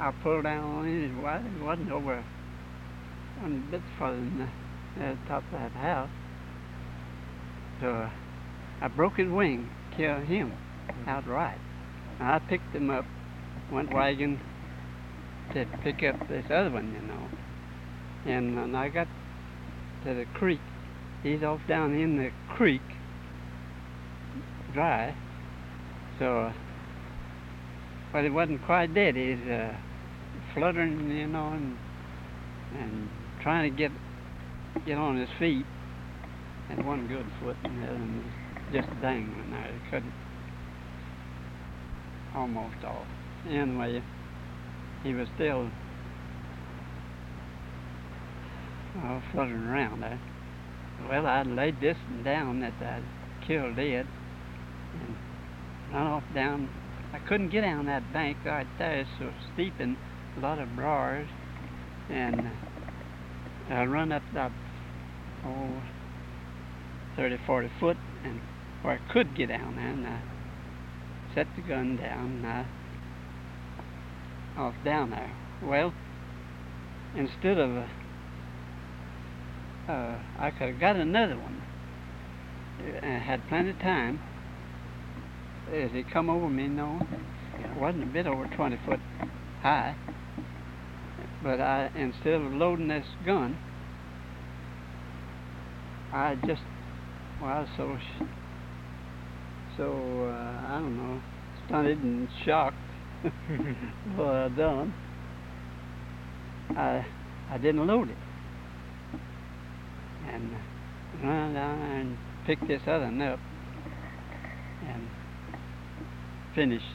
I pulled down on it. It wasn't over a bit further than the top of that house. So I broke his wing, killed him outright. And I picked him up, went wagon to pick up this other one, And when I got to the creek, he's off down in the creek, dry. So, but it wasn't quite dead. He's fluttering, and trying to get on his feet. And one good foot, and the other one was just dangling there. He couldn't, almost off. Anyway, he was still fluttering around there. Well, I laid this one down that I killed dead and run off down. I couldn't get down that bank right there. It's so steep and a lot of briars. And I run up about 30, 40 foot, and where I could get down there, and I set the gun down, and I off down there. Well, instead of I could have got another one. I had plenty of time. As he come over me, it wasn't a bit over 20 foot high. But instead of loading this gun, I just, well, I don't know, stunted and shocked what I'd done. I didn't load it. And run down there and picked this other one up and finished.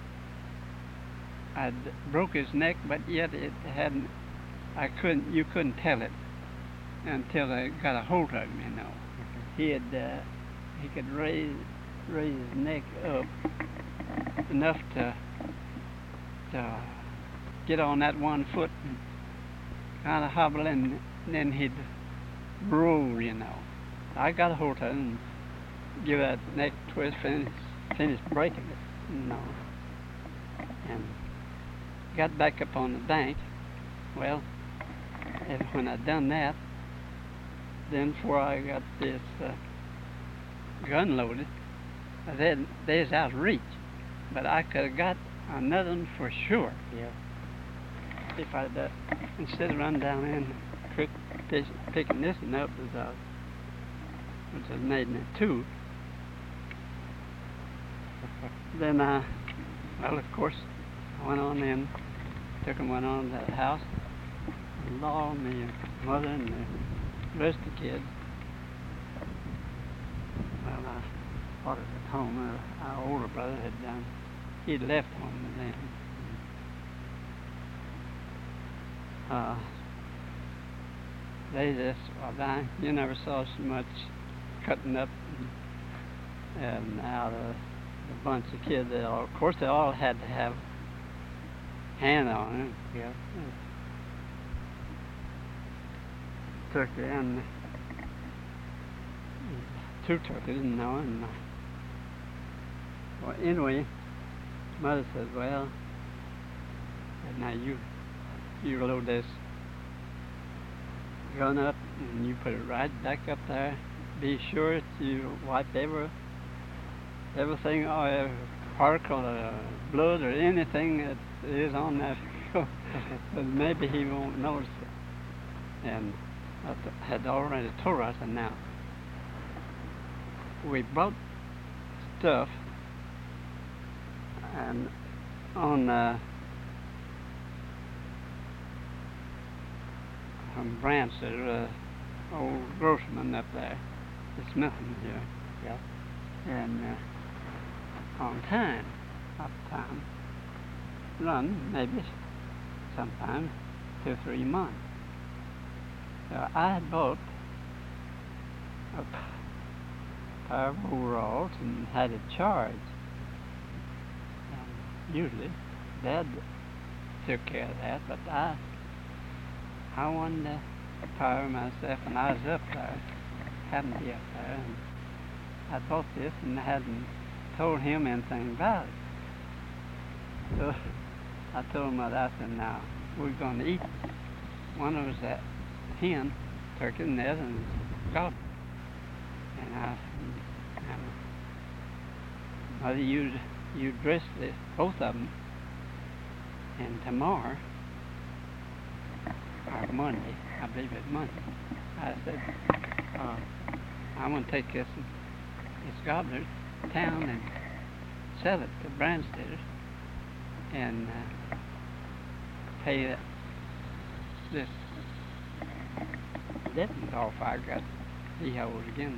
I'd broke his neck, but yet it hadn't, you couldn't tell it until I got a hold of him, He could raise his neck up enough to get on that one foot and kind of hobble, and then he'd roll, I got a hold of him and give that neck twist, finish breaking it, and got back up on the bank. Well, when I'd done that, then before I got this gun loaded, they was out of reach, but I could have got another one for sure. Yeah. If I'd instead of running down in the creek picking this one up, which was made in two. Then well, of course, I went on in, went on to the house, and Law, my mother, and the rest of the kids. Well, I thought it was at home. Our older brother he'd left home then. They just, you never saw so much cutting up and out of a bunch of kids. Of course, they all had to have hand on it. Yeah. Turkey and two turkeys, and well, anyway, Mother said, well, now you load this gun up and you put it right back up there. Be sure that you wipe everything, or every particle of blood or anything that is on that, but maybe he won't notice it. And I had already told her, I said, now, we brought stuff, and on from Branch, there's an old grocerman up there. It's nothing here. Yeah. And on time, run maybe sometime 2 or 3 months. So I had bought a pair of overalls and had it charged. And usually Dad took care of that, but I wanted a pair myself, and I was up there, happened to be up there, and I bought this and hadn't told him anything about it. So I told him that. I said, now, we're going to eat. One of us that hen, turkey, and the other one's gobbler. And I said, Mother, you dress both of them. And tomorrow, or Monday, I believe it's Monday, I said, I'm going to take this gobbler to town and sell it to Bransteaders and pay this debt off I got the hours again.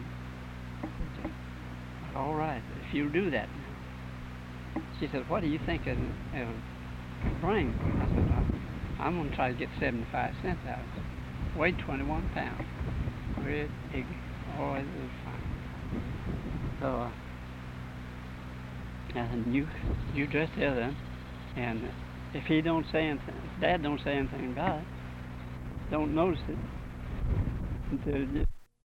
All right, if you do that. She said, what do you think it'll bring? I said, I'm going to try to get 75 cents out of it. Weighed 21 pounds. Red, big, oh, it was fine. So, and you dress the other one, and if he don't say anything, if Dad don't say anything about it, don't notice it until